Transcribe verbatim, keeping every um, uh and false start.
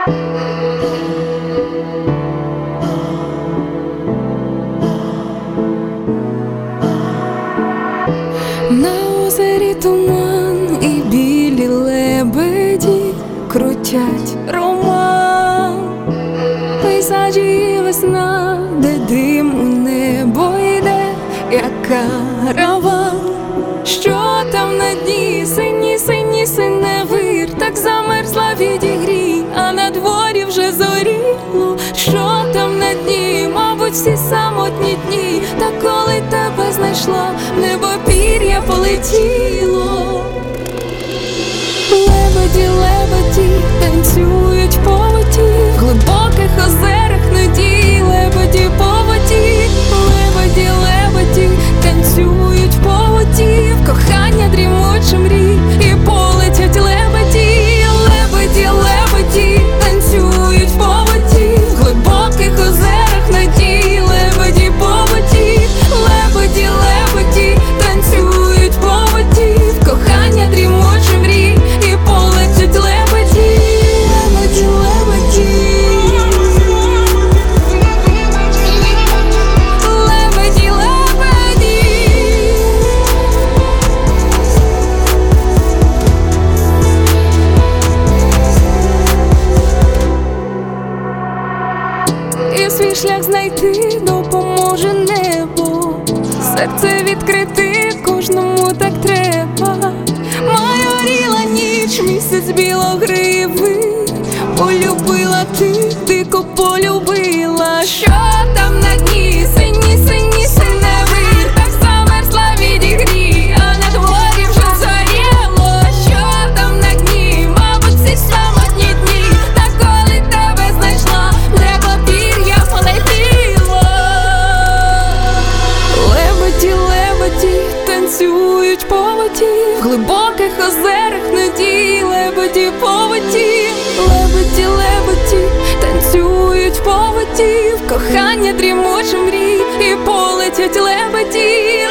На озері туман і білі лебеді крутять роман. Пейзажі весна, де дим у небо йде, як караван. Що там на дні? Синій, синій синевир, так замерзла відігрій, а на дворі вже зоріло. Що там на дні? Мабуть, всі самотні дні. Та коли тебе знайшла, в небо пір'я полетіло. Лебеді, лебеді танцюють по воді, в глибоких озерах надій. Лебеді по воді, лебеді, лебеді танцюють по воді, в кохання дрімуче мрій, і полетять лебеді. Лебеді, лебеді танцюють по воді, в глибоких озерах надій. Лебеді по воді, лебеді, лебеді танцюють по воді, в кохання дрімуче мрій, і полетять лебеді. Лебеді, лебеді, лебеді, лебеді. І свій шлях знайти допоможе небо, серце відкрити кожному так треба. Майоріла ніч, місяць білогривий, полюбила ти, дико полюбила. Що там на дні? Синій, синій синевир, так замерзла відігрій, а на дворі вже зоріло. Що там на дні? Мабуть, всі самотні дні. Та коли тебе знайшла, небо пір'я полетіло. Лебеді, лебеді танцюють по воді, в глибоких озерах надій. Лебеді по воді, лебеді, лебеді танцюють по воді, в кохання дрімуче мрій, і полетять лебеді.